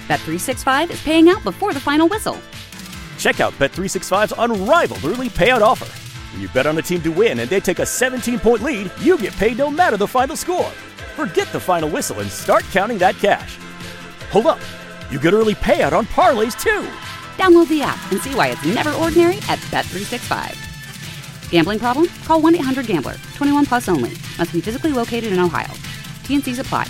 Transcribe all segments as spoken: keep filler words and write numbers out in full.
Bet three sixty-five is paying out before the final whistle. Check out Bet three sixty-five's unrivaled early payout offer. When you bet on a team to win and they take a seventeen-point lead, you get paid no matter the final score. Forget the final whistle and start counting that cash. Hold up. You get early payout on parlays, too. Download the app and see why it's never ordinary at Bet three sixty-five. Gambling problem? Call one eight hundred gambler. twenty-one plus only. Must be physically located in Ohio. T and C's apply.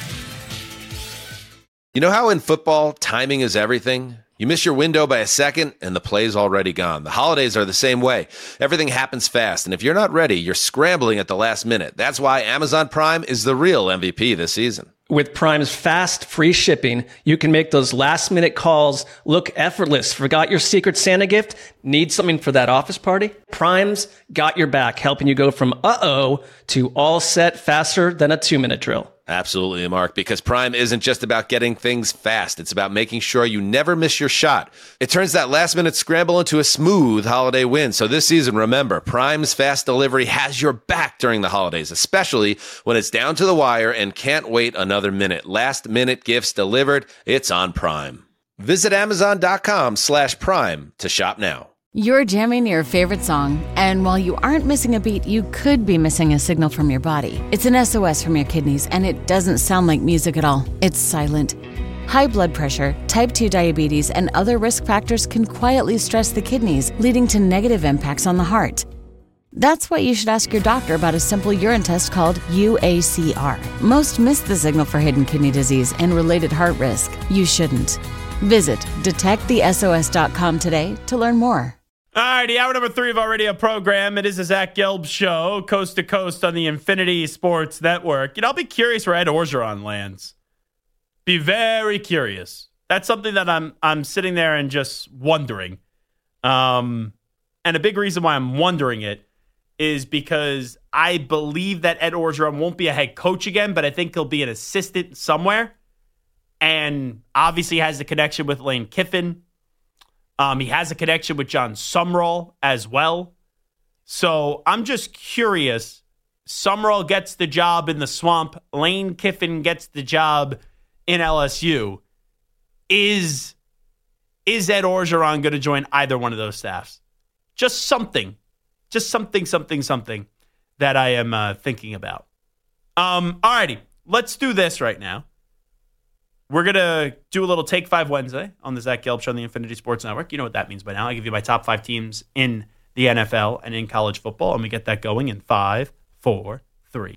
You know how in football, timing is everything? You miss your window by a second, and the play's already gone. The holidays are the same way. Everything happens fast, and if you're not ready, you're scrambling at the last minute. That's why Amazon Prime is the real M V P this season. With Prime's fast, free shipping, you can make those last-minute calls look effortless. Forgot your Secret Santa gift? Need something for that office party? Prime's got your back, helping you go from uh-oh to all set faster than a two-minute drill. Absolutely, Mark, because Prime isn't just about getting things fast. It's about making sure you never miss your shot. It turns that last-minute scramble into a smooth holiday win. So this season, remember, Prime's fast delivery has your back during the holidays, especially when it's down to the wire and can't wait another minute. Last-minute gifts delivered, it's on Prime. Visit Amazon.com slash Prime to shop now. You're jamming your favorite song, and while you aren't missing a beat, you could be missing a signal from your body. It's an S O S from your kidneys, and it doesn't sound like music at all. It's silent. High blood pressure, type two diabetes, and other risk factors can quietly stress the kidneys, leading to negative impacts on the heart. That's why you should ask your doctor about a simple urine test called U A C R. Most miss the signal for hidden kidney disease and related heart risk. You shouldn't. Visit detect the S O S dot com today to learn more. All righty, hour number three of our radio program. It is the Zach Gelb Show, coast to coast on the Infinity Sports Network. You know, I'll be curious where Ed Orgeron lands. Be very curious. That's something that I'm I'm sitting there and just wondering. Um, and a big reason why I'm wondering it is because I believe that Ed Orgeron won't be a head coach again, but I think he'll be an assistant somewhere. And obviously has a connection with Lane Kiffin. Um, he has a connection with John Sumrall as well. So I'm just curious. Sumrall gets the job in the swamp. Lane Kiffin gets the job in L S U. Is, is Ed Orgeron going to join either one of those staffs? Just something. Just something, something, something that I am uh, thinking about. Um, all righty. Let's do this right now. We're going to do a little Take Five Wednesday on the Zach Gelb Show on the Infinity Sports Network. You know what that means by now. I give you my top five teams in the N F L and in college football, and we get that going in five, four, three.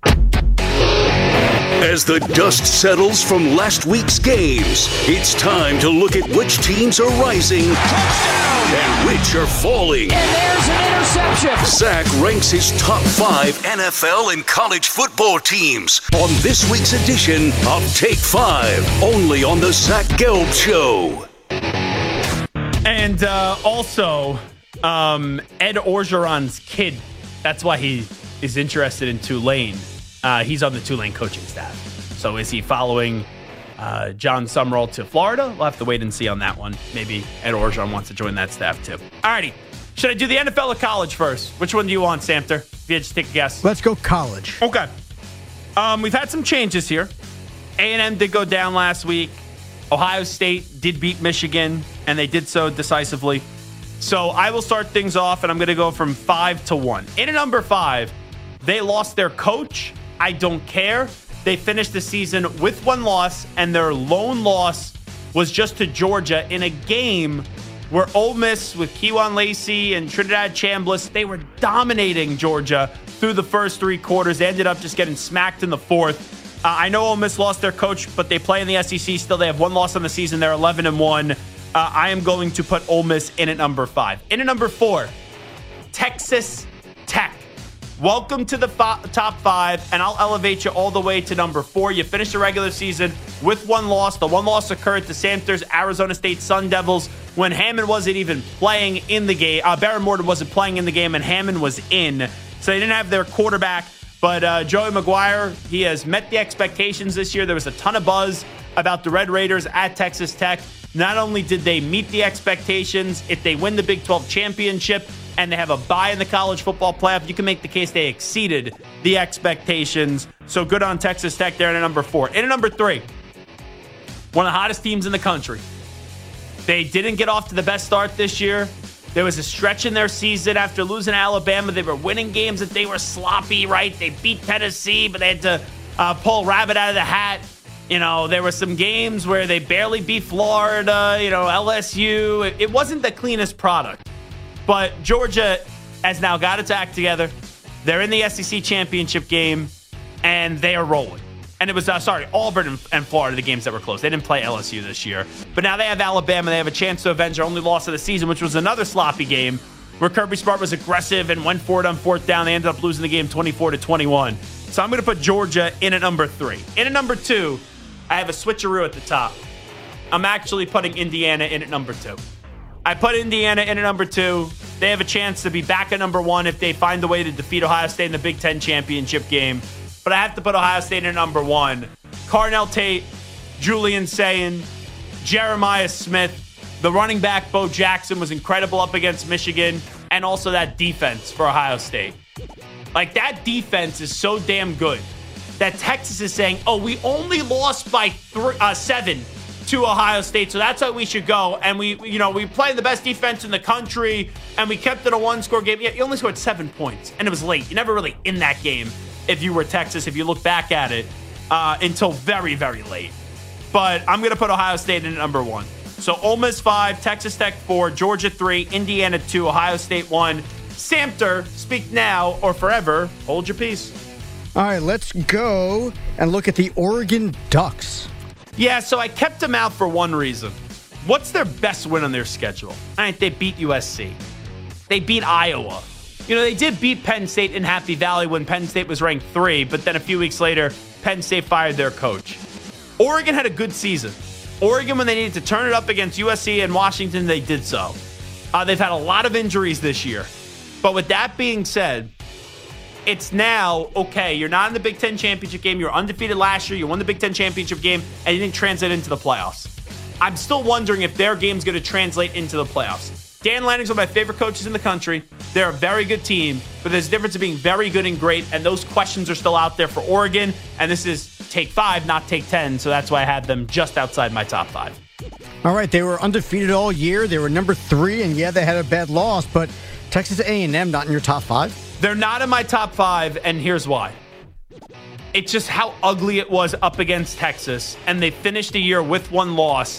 As the dust settles from last week's games, it's time to look at which teams are rising and which are falling. And there's an interception. Zach ranks his top five N F L and college football teams on this week's edition of Take Five, only on the Zach Gelb Show. And uh, also, um, Ed Orgeron's kid, that's why he is interested in Tulane. Uh, he's on the Tulane coaching staff. So is he following uh, John Sumrall to Florida? We'll have to wait and see on that one. Maybe Ed Orgeron wants to join that staff too. Alrighty. Should I do the N F L or college first? Which one do you want, Samter? If you had to take a guess. Let's go college. Okay. Um, we've had some changes here. A and M did go down last week. Ohio State did beat Michigan, and they did so decisively. So I will start things off, and I'm going to go from five to one. In at number five, they lost their coach. I don't care. They finished the season with one loss, and their lone loss was just to Georgia in a game where Ole Miss with Kewan Lacey and Trinidad Chambliss, they were dominating Georgia through the first three quarters. They ended up just getting smacked in the fourth. Uh, I know Ole Miss lost their coach, but they play in the S E C still. They have one loss on the season. They're eleven and one. Uh, I am going to put Ole Miss in at number five. In at number four, Texas Tech. Welcome to the fo- top five, and I'll elevate you all the way to number four. You finished the regular season with one loss. The one loss occurred to Samter's Arizona State Sun Devils when Hammond wasn't even playing in the game. Uh, Baron Morton wasn't playing in the game, and Hammond was in. So they didn't have their quarterback. But uh, Joey McGuire, he has met the expectations this year. There was a ton of buzz about the Red Raiders at Texas Tech. Not only did they meet the expectations, if they win the Big twelve championship and they have a bye in the college football playoff, you can make the case they exceeded the expectations. So good on Texas Tech there in at number four. In at number three, one of the hottest teams in the country. They didn't get off to the best start this year. There was a stretch in their season after losing to Alabama. They were winning games that they were sloppy, right? They beat Tennessee, but they had to uh, pull a rabbit out of the hat. You know, there were some games where they barely beat Florida, you know, L S U. It, it wasn't the cleanest product. But Georgia has now got its act together. They're in the S E C championship game, and they are rolling. And it was, uh, sorry, Auburn and, and Florida, the games that were close. They didn't play L S U this year. But now they have Alabama. They have a chance to avenge their only loss of the season, which was another sloppy game where Kirby Smart was aggressive and went for it on fourth down. They ended up losing the game twenty-four to twenty-one. So I'm going to put Georgia in at number three. In at number two, I have a switcheroo at the top. I'm actually putting Indiana in at number two. I put Indiana in at number two. They have a chance to be back at number one if they find a way to defeat Ohio State in the Big Ten championship game. But I have to put Ohio State in at number one. Carnell Tate, Julian Sayin, Jeremiah Smith, the running back Bo Jackson was incredible up against Michigan, and also that defense for Ohio State. Like, that defense is so damn good that Texas is saying, oh, we only lost by three, uh, seven to Ohio State, so that's how we should go. And we, you know, we played the best defense in the country, and we kept it a one-score game. Yeah, you only scored seven points, and it was late. You're never really in that game if you were Texas, if you look back at it, uh, until very, very late. But I'm going to put Ohio State in at number one. So Ole Miss five, Texas Tech four, Georgia three, Indiana two, Ohio State one. Samter, speak now or forever. Hold your peace. All right, let's go and look at the Oregon Ducks. Yeah, so I kept them out for one reason. What's their best win on their schedule? All right, they beat U S C. They beat Iowa. You know, they did beat Penn State in Happy Valley when Penn State was ranked three, but then a few weeks later, Penn State fired their coach. Oregon had a good season. Oregon, when they needed to turn it up against U S C and Washington, they did so. Uh, they've had a lot of injuries this year. But with that being said, it's now, okay, you're not in the Big Ten championship game. You were undefeated last year. You won the Big Ten championship game, and you didn't translate into the playoffs. I'm still wondering if their game's going to translate into the playoffs. Dan Lanning's one of my favorite coaches in the country. They're a very good team, but there's a difference of being very good and great, and those questions are still out there for Oregon, and this is take five, not take ten, so that's why I had them just outside my top five. All right, they were undefeated all year. They were number three, and yeah, they had a bad loss, but Texas A and M not in your top five? They're not in my top five, and here's why. It's just how ugly it was up against Texas, and they finished the year with one loss.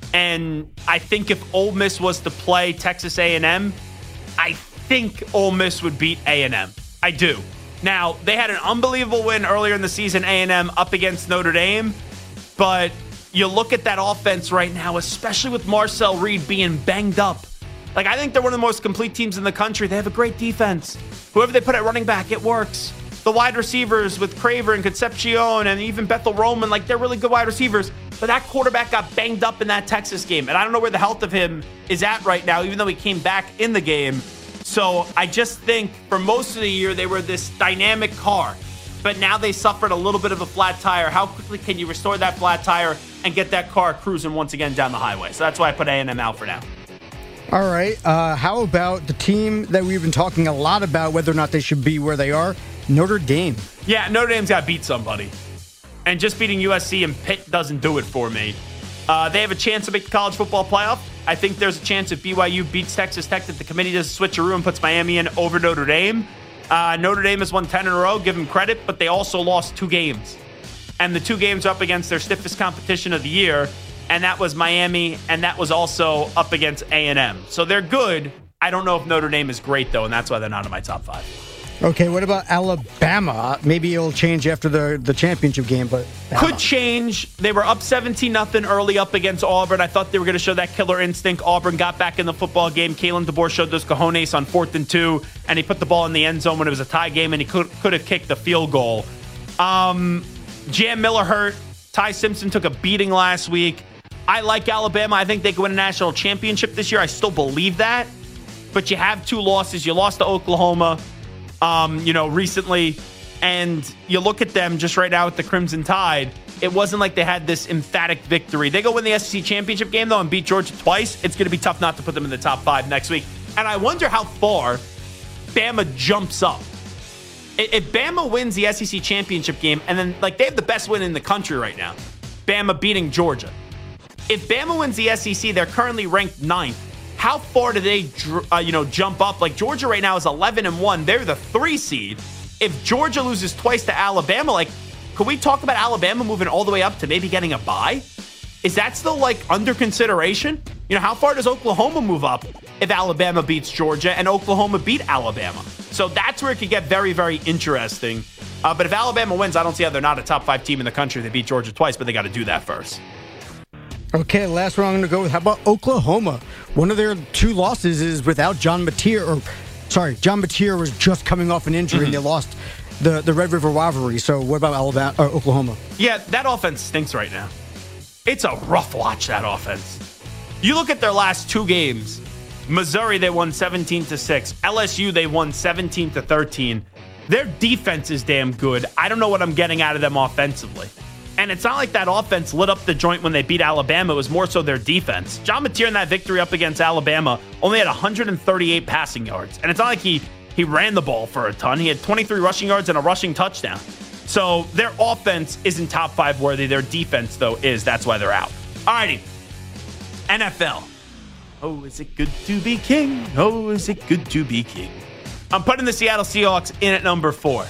And I think if Ole Miss was to play Texas A and M, I think Ole Miss would beat A and M. I do. Now, they had an unbelievable win earlier in the season, A and M, up against Notre Dame. But you look at that offense right now, especially with Marcel Reed being banged up. Like, I think they're one of the most complete teams in the country. They have a great defense. Whoever they put at running back, it works. The wide receivers with Craver and Concepcion and even Bethel Roman, like, they're really good wide receivers. But that quarterback got banged up in that Texas game. And I don't know where the health of him is at right now, even though he came back in the game. So I just think for most of the year, they were this dynamic car. But now they suffered a little bit of a flat tire. How quickly can you restore that flat tire and get that car cruising once again down the highway? So that's why I put A and M out for now. All right. Uh, how about the team that we've been talking a lot about, whether or not they should be where they are? Notre Dame. Yeah, Notre Dame's got to beat somebody. And just beating U S C and Pitt doesn't do it for me. Uh, they have a chance to make the college football playoff. I think there's a chance if B Y U beats Texas Tech that the committee does a switcheroo and puts Miami in over Notre Dame. Uh, Notre Dame has won ten in a row, give them credit, but they also lost two games. And the two games are up against their stiffest competition of the year, and that was Miami, and that was also up against A and M. So they're good. I don't know if Notre Dame is great, though, and that's why they're not in my top five. Okay, what about Alabama? Maybe it'll change after the, the championship game, but Bama. Could change. They were up seventeen nothing early up against Auburn. I thought they were going to show that killer instinct. Auburn got back in the football game. Kalen DeBoer showed those cojones on fourth and two, and he put the ball in the end zone when it was a tie game, and he could could have kicked the field goal. Um, Jam Miller hurt. Ty Simpson took a beating last week. I like Alabama. I think they could win a national championship this year. I still believe that. But you have two losses. You lost to Oklahoma. Um, you know, recently, and you look at them just right now with the Crimson Tide, it wasn't like they had this emphatic victory. They go win the S E C championship game, though, and beat Georgia twice. It's going to be tough not to put them in the top five next week. And I wonder how far Bama jumps up. If Bama wins the S E C championship game, and then, like, they have the best win in the country right now, Bama beating Georgia. If Bama wins the S E C, they're currently ranked ninth. How far do they, uh, you know, jump up? Like Georgia right now is eleven and one. They're the three seed. If Georgia loses twice to Alabama, like, could we talk about Alabama moving all the way up to maybe getting a bye? Is that still like under consideration? You know, how far does Oklahoma move up if Alabama beats Georgia and Oklahoma beat Alabama? So that's where it could get very, very interesting. Uh, but if Alabama wins, I don't see how they're not a top five team in the country. They beat Georgia twice, but they got to do that first. Okay, last one I'm going to go with. How about Oklahoma? One of their two losses is without John Mateer. Or, sorry, John Mateer was just coming off an injury, mm-hmm. and they lost the, the Red River rivalry. So what about Alabama or Oklahoma? Yeah, that offense stinks right now. It's a rough watch, that offense. You look at their last two games. Missouri, they won seventeen to six. L S U, they won seventeen to thirteen. Their defense is damn good. I don't know what I'm getting out of them offensively. And it's not like that offense lit up the joint when they beat Alabama. It was more so their defense. John Mateer in that victory up against Alabama only had one hundred thirty-eight passing yards. And it's not like he, he ran the ball for a ton. He had twenty-three rushing yards and a rushing touchdown. So their offense isn't top five worthy. Their defense, though, is. That's why they're out. All righty. N F L. Oh, is it good to be king? Oh, is it good to be king? I'm putting the Seattle Seahawks in at number four.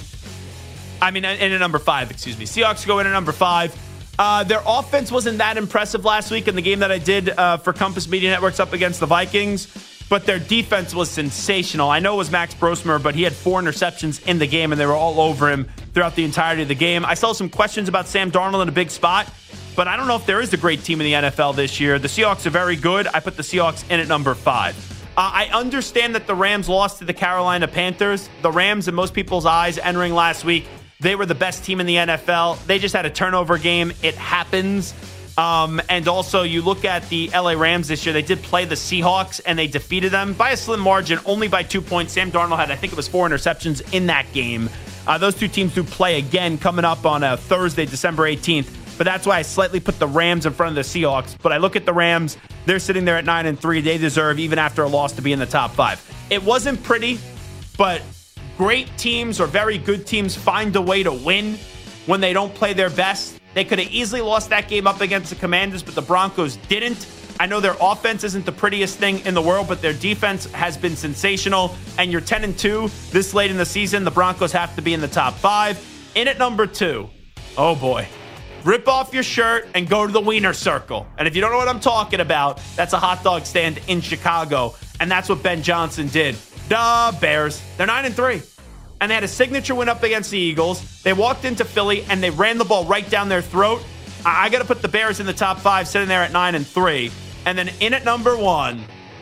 I mean, in at number five, excuse me. Seahawks go in at number five. Uh, their offense wasn't that impressive last week in the game that I did uh, for Compass Media Networks up against the Vikings, but their defense was sensational. I know it was Max Brosmer, but he had four interceptions in the game, and they were all over him throughout the entirety of the game. I still have some questions about Sam Darnold in a big spot, but I don't know if there is a great team in the N F L this year. The Seahawks are very good. I put the Seahawks in at number five. Uh, I understand that the Rams lost to the Carolina Panthers. The Rams, in most people's eyes, entering last week, they were the best team in the N F L. They just had a turnover game. It happens. Um, and also, you look at the L A Rams this year. They did play the Seahawks, and they defeated them by a slim margin, only by two points. Sam Darnold had, I think it was four interceptions in that game. Uh, those two teams do play again coming up on a Thursday, December eighteenth. But that's why I slightly put the Rams in front of the Seahawks. But I look at the Rams. They're sitting there at nine and three. They deserve, even after a loss, to be in the top five. It wasn't pretty, but great teams or very good teams find a way to win when they don't play their best. They could have easily lost that game up against the Commanders, but the Broncos didn't. I know their offense isn't the prettiest thing in the world, but their defense has been sensational. And you're ten and two this late in the season. The Broncos have to be in the top five. In at number two, oh boy. Rip off your shirt and go to the Wiener Circle. And if you don't know what I'm talking about, that's a hot dog stand in Chicago. And that's what Ben Johnson did. The Bears. They're nine and three. And they had a signature win up against the Eagles. They walked into Philly and they ran the ball right down their throat. I, I got to put the Bears in the top five, sitting there at nine and three. And then in at number one.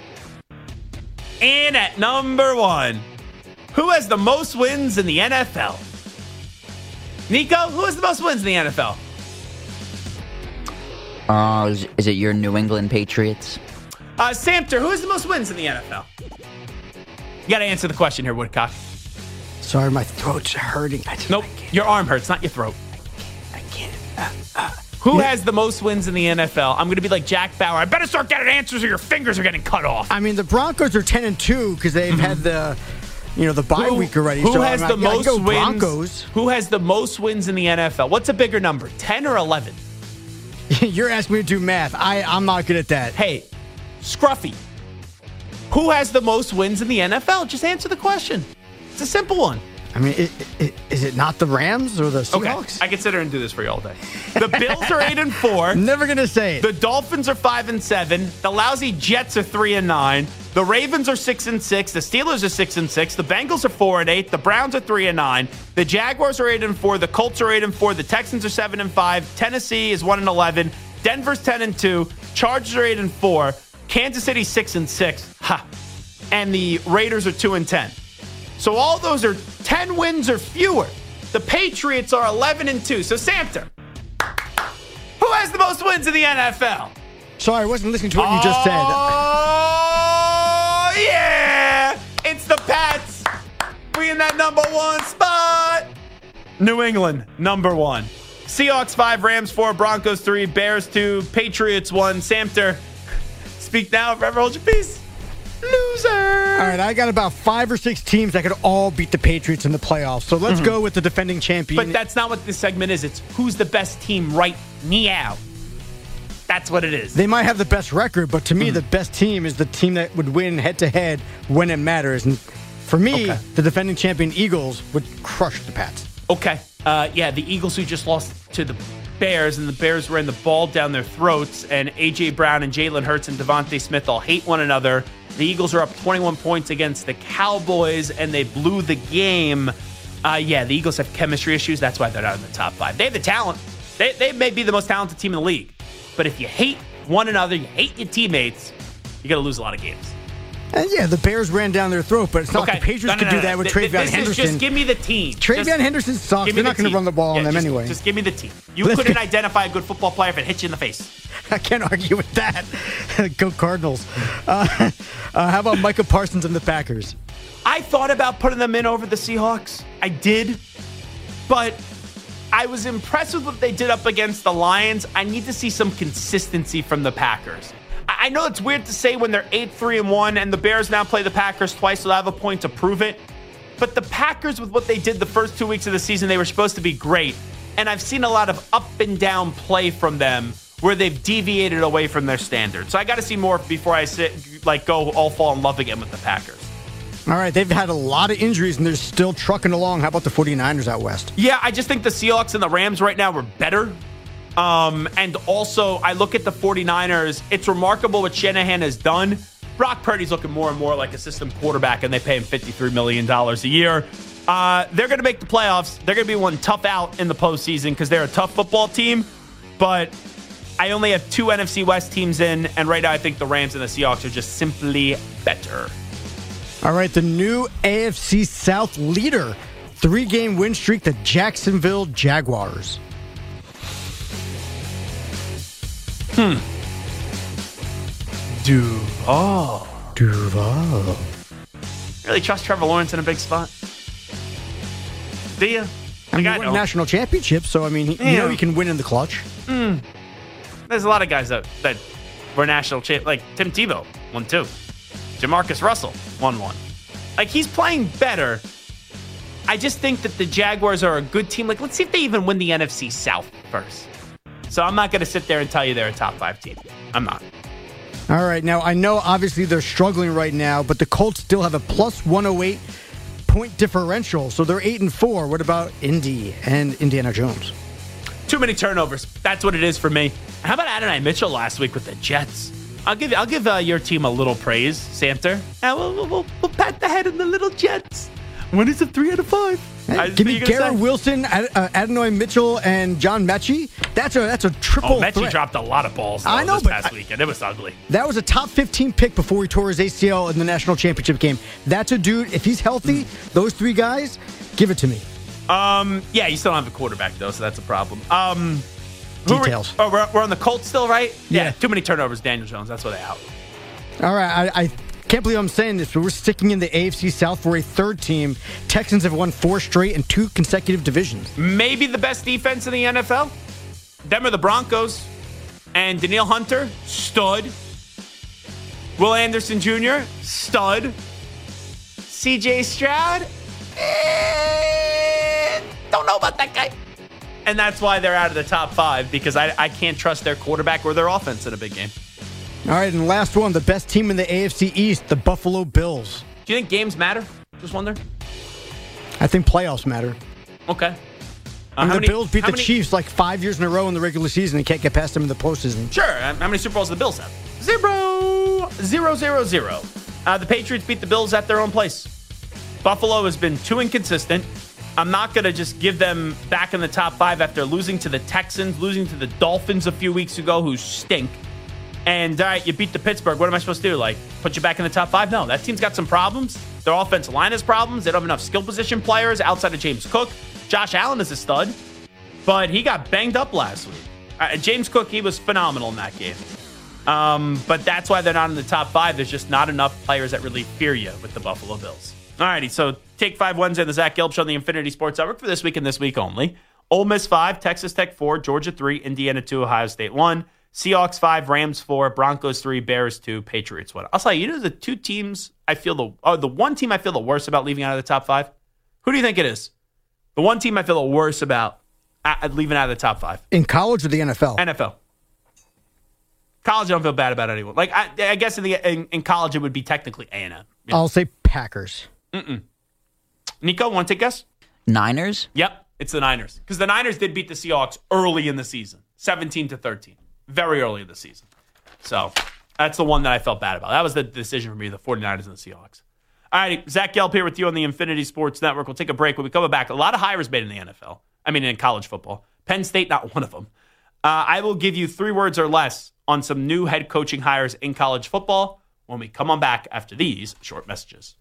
In at number one. Who has the most wins in the N F L? Nico, who has the most wins in the N F L? Uh, is, is it your New England Patriots? Uh, Samter, who has the most wins in the N F L? You got to answer the question here, Woodcock. Sorry, my throat's hurting. I just, nope, your arm hurts, not your throat. I can't. I can't. Uh, uh, who yeah. has the most wins in the N F L? I'm going to be like Jack Bauer. I better start getting answers or your fingers are getting cut off. I mean, the Broncos are ten and two because they've mm-hmm. had the, you know, the bye who, week already. Who so has I the mean, most wins? Broncos. Who has the most wins in the N F L? What's a bigger number, ten or eleven? You're asking me to do math. I, I'm not good at that. Hey, Scruffy, who has the most wins in the N F L? Just answer the question. It's a simple one. I mean, it, it, is it not the Rams or the Seahawks? Okay, I can sit here and do this for you all day. The Bills are eight and four. Never gonna say it. The Dolphins are five and seven. The lousy Jets are three and nine. The Ravens are six and six. The Steelers are six and six. The Bengals are four and eight. The Browns are three and nine. The Jaguars are eight and four. The Colts are eight and four. The Texans are seven and five. Tennessee is one and eleven. Denver's ten and two. Chargers are eight and four. Kansas City six and six. Ha. And the Raiders are two and ten. So all those are ten wins or fewer. The Patriots are eleven and two. So Samter, who has the most wins in the N F L? Sorry, I wasn't listening to what oh, you just said. Oh, yeah. It's the Pats. We in that number one spot. New England, number one. Seahawks five, Rams four, Broncos three, Bears two, Patriots one. Samter, speak now, forever hold your peace. Loser. All right, I got about five or six teams that could all beat the Patriots in the playoffs. So let's mm-hmm. go with the defending champion. But that's not what this segment is. It's who's the best team right meow. That's what it is. They might have the best record, but to me, Mm-hmm. the best team is the team that would win head-to-head when it matters. And for me, Okay. the defending champion Eagles would crush the Pats. Okay. Uh, yeah, the Eagles who just lost to the Bears, and the Bears ran the ball down their throats, and A J. Brown and Jalen Hurts and Devontae Smith all hate one another. The Eagles are up twenty-one points against the Cowboys, and they blew the game. Uh, yeah, the Eagles have chemistry issues. That's why they're not in the top five. They have the talent. They, they may be the most talented team in the league. But if you hate one another, you hate your teammates, you're going to lose a lot of games. And yeah, the Bears ran down their throat, but it's not Okay. like the Patriots No, no, could no, do no. that with Th- Travion this is Henderson. just give me the team. Travion Just Henderson sucks. give They're me not the going to team. run the ball Yeah, on them just, anyway. Just give me the team. You Let's couldn't get- identify a good football player if it hit you in the face. I can't argue with that. Go Cardinals. Uh, uh, how about Micah Parsons and the Packers? I thought about putting them in over the Seahawks. I did. But I was impressed with what they did up against the Lions. I need to see some consistency from the Packers. I know it's weird to say when they're eight three and one and the Bears now play the Packers twice, so they have a point to prove it. But the Packers, with what they did the first two weeks of the season, they were supposed to be great. And I've seen a lot of up and down play from them where they've deviated away from their standards. So I got to see more before I sit, like go all fall in love again with the Packers. All right, they've had a lot of injuries, and they're still trucking along. How about the 49ers out west? Yeah, I just think the Seahawks and the Rams right now are better. Um, and also, I look at the 49ers. It's remarkable what Shanahan has done. Brock Purdy's looking more and more like a system quarterback, and they pay him fifty-three million dollars a year. Uh, they're going to make the playoffs. They're going to be one tough out in the postseason because they're a tough football team. But I only have two N F C West teams in, and right now I think the Rams and the Seahawks are just simply better. All right, the new A F C South leader. Three-game win streak, the Jacksonville Jaguars. Hmm. Duval. Duval. Really trust Trevor Lawrence in a big spot? Do you? I mean, Like, I he won don't. national championship, so I mean, he, you Yeah. know he can win in the clutch. Mm. There's a lot of guys that, that were national champ, like Tim Tebow won two. Jamarcus Russell won one. Like, he's playing better. I just think that the Jaguars are a good team. Like, let's see if they even win the N F C South first. So I'm not going to sit there and tell you they're a top five team. I'm not. All right, now I know obviously they're struggling right now, but the Colts still have a plus one oh eight point differential, so they're eight and four. What about Indy and Indiana Jones? Too many turnovers. That's what it is for me. How about Adonai Mitchell last week with the Jets? I'll give I'll give uh, your team a little praise, Samter. Uh, we'll, we'll, we'll, we'll pat the head of the little Jets. When is it three out of five? Hey, I- give me you gonna Garrett say? Wilson, Ad, uh, Adonai Mitchell, and John Mechie. That's a that's a triple Oh, Mechie threat. dropped a lot of balls though, I know, this but past I- weekend. It was ugly. That was a top fifteen pick before he tore his A C L in the national championship game. That's a dude. If he's healthy, those three guys, give it to me. Um, yeah, you still don't have a quarterback though, so that's a problem. Um, who are we- Details. oh, we're, we're on the Colts still, right? Yeah. Too many turnovers, Daniel Jones. That's what they out. All right, I, I can't believe I'm saying this, but we're sticking in the A F C South for a third team. Texans have won four straight and two consecutive divisions. Maybe the best defense in the N F L. Them are the Broncos. And Daniil Hunter, stud. Will Anderson Junior, stud. C J Stroud, eh, don't know about that guy. And that's why they're out of the top five, because I, I can't trust their quarterback or their offense in a big game. All right, and last one, the best team in the A F C East, the Buffalo Bills. Do you think games matter? Just wonder. I think playoffs matter. Okay. Uh, I mean, how the many- Bills beat how the many- Chiefs like five years in a row in the regular season and can't get past them in the postseason. Sure. Uh, How many Super Bowls do the Bills have? Zero. Zero, zero, zero. Uh, the Patriots beat the Bills at their own place. Buffalo has been too inconsistent. I'm not going to just give them back in the top five after losing to the Texans, losing to the Dolphins a few weeks ago, who stink. And, all right, you beat the Pittsburgh. What am I supposed to do? Like, put you back in the top five? No, that team's got some problems. Their offensive line has problems. They don't have enough skill position players outside of James Cook. Josh Allen is a stud, but he got banged up last week. Uh, James Cook, he was phenomenal in that game. Um, but that's why they're not in the top five. There's just not enough players that really fear you with the Buffalo Bills. All righty, so Take Five Wednesday on the Zach Gelb Show on the Infinity Sports Network for this week and this week only. Ole Miss five, Texas Tech four, Georgia three, Indiana two, Ohio State one, Seahawks five, Rams four, Broncos three, Bears two, Patriots one. I'll tell you, you know the two teams I feel the oh, the one team I feel the worst about leaving out of the top five? Who do you think it is? The one team I feel the worst about uh, leaving out of the top five? In college or the N F L? N F L. College, I don't feel bad about anyone. Like, I, I guess in, the, in, in college, it would be technically A and M. Yeah. I'll say Packers. Mm-mm. Nico, want to take a guess? Niners? Yep, it's the Niners. Because the Niners did beat the Seahawks early in the season, seventeen to thirteen. Very early in the season. So that's the one that I felt bad about. That was the decision for me, the 49ers and the Seahawks. All right, Zach Gelb here with you on the Infinity Sports Network. We'll take a break. When we come back, a lot of hires made in the N F L. I mean, in college football. Penn State, not one of them. Uh, I will give you three words or less on some new head coaching hires in college football when we come on back after these short messages.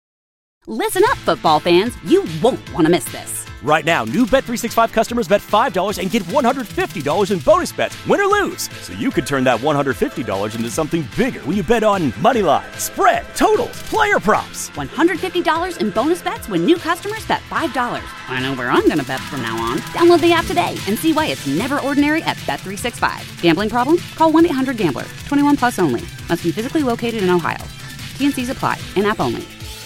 Listen up, football fans. You won't want to miss this. Right now, new Bet three sixty-five customers bet five dollars and get one hundred fifty dollars in bonus bets, win or lose. So you could turn that one hundred fifty dollars into something bigger when you bet on money line, spread, totals, player props. one hundred fifty dollars in bonus bets when new customers bet five dollars. I know where I'm going to bet from now on. Download the app today and see why it's never ordinary at Bet three sixty-five. Gambling problem? Call one eight hundred gambler. twenty-one plus only. Must be physically located in Ohio. T N Cs apply. In-app only.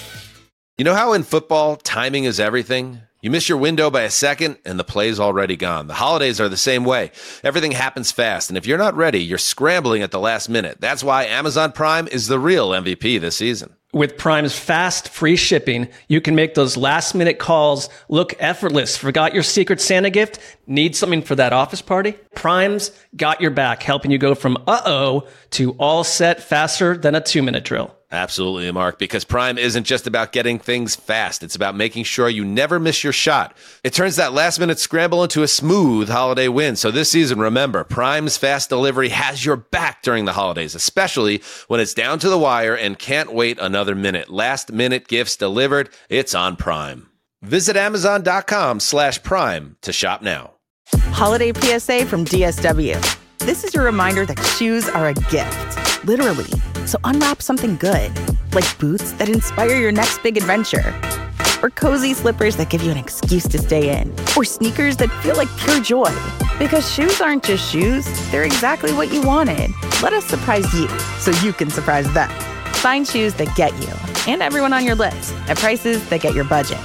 You know how in football, timing is everything? You miss your window by a second, and the play's already gone. The holidays are the same way. Everything happens fast, and if you're not ready, you're scrambling at the last minute. That's why Amazon Prime is the real M V P this season. With Prime's fast, free shipping, you can make those last-minute calls look effortless. Forgot your Secret Santa gift? Need something for that office party? Prime's got your back, helping you go from uh-oh to all set faster than a two-minute drill. Absolutely, Mark, because Prime isn't just about getting things fast. It's about making sure you never miss your shot. It turns that last-minute scramble into a smooth holiday win. So this season, remember, Prime's fast delivery has your back during the holidays, especially when it's down to the wire and can't wait another minute. Last-minute gifts delivered, it's on Prime. Visit Amazon.com slash Prime to shop now. Holiday P S A from D S W. This is your reminder that shoes are a gift, literally. So unwrap something good, like boots that inspire your next big adventure, or cozy slippers that give you an excuse to stay in, or sneakers that feel like pure joy. Because shoes aren't just shoes, they're exactly what you wanted. Let us surprise you so you can surprise them. Find shoes that get you and everyone on your list at prices that get your budget.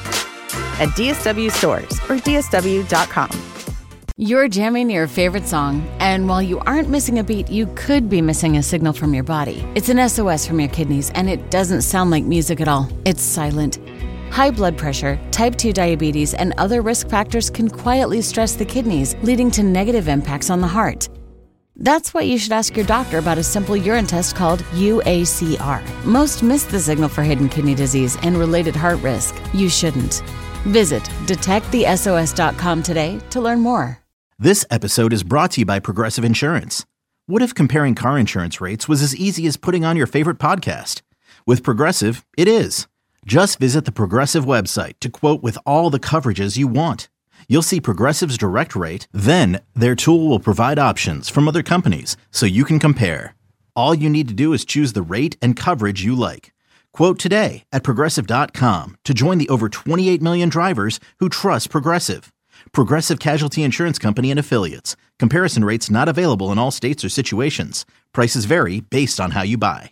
At D S W stores or D S W dot com. You're jamming your favorite song, and while you aren't missing a beat, you could be missing a signal from your body. It's an S O S from your kidneys, and it doesn't sound like music at all. It's silent. High blood pressure, type two diabetes, and other risk factors can quietly stress the kidneys, leading to negative impacts on the heart. That's why you should ask your doctor about a simple urine test called U A C R. Most miss the signal for hidden kidney disease and related heart risk. You shouldn't. Visit detect the S O S dot com today to learn more. This episode is brought to you by Progressive Insurance. What if comparing car insurance rates was as easy as putting on your favorite podcast? With Progressive, it is. Just visit the Progressive website to quote with all the coverages you want. You'll see Progressive's direct rate, then their tool will provide options from other companies so you can compare. All you need to do is choose the rate and coverage you like. Quote today at Progressive dot com to join the over twenty-eight million drivers who trust Progressive. Progressive Casualty Insurance Company and Affiliates. Comparison rates not available in all states or situations. Prices vary based on how you buy.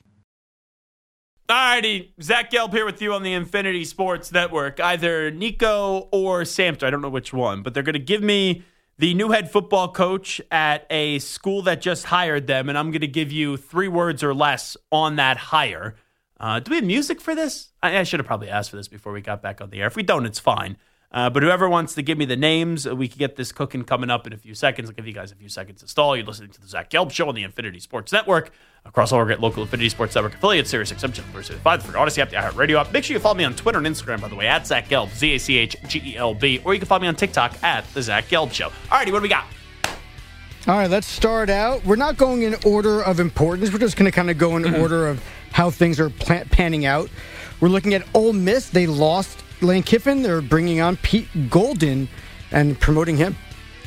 Alrighty, Zach Gelb here with you on the Infinity Sports Network. Either Nico or Samter, I don't know which one, but they're going to give me the new head football coach at a school that just hired them, and I'm going to give you three words or less on that hire. Uh, do we have music for this? I, I should have probably asked for this before we got back on the air. If we don't, it's fine. Uh, but whoever wants to give me the names, we can get this cooking coming up in a few seconds. I'll give you guys a few seconds to stall. You're listening to the Zach Gelb Show on the Infinity Sports Network. Across all our great local Infinity Sports Network affiliates, Sirius X M Channel four seventy-five, for Odyssey app, the iHeartRadio app. Make sure you follow me on Twitter and Instagram, by the way, at Zach Gelb, Z A C H G E L B. Or you can follow me on TikTok at the Zach Gelb Show. All righty, what do we got? All right, let's start out. We're not going in order of importance. We're just going to kind of go in mm-hmm. order of how things are plan- panning out. We're looking at Ole Miss. They lost Lane Kiffin. They're bringing on Pete Golden and promoting him.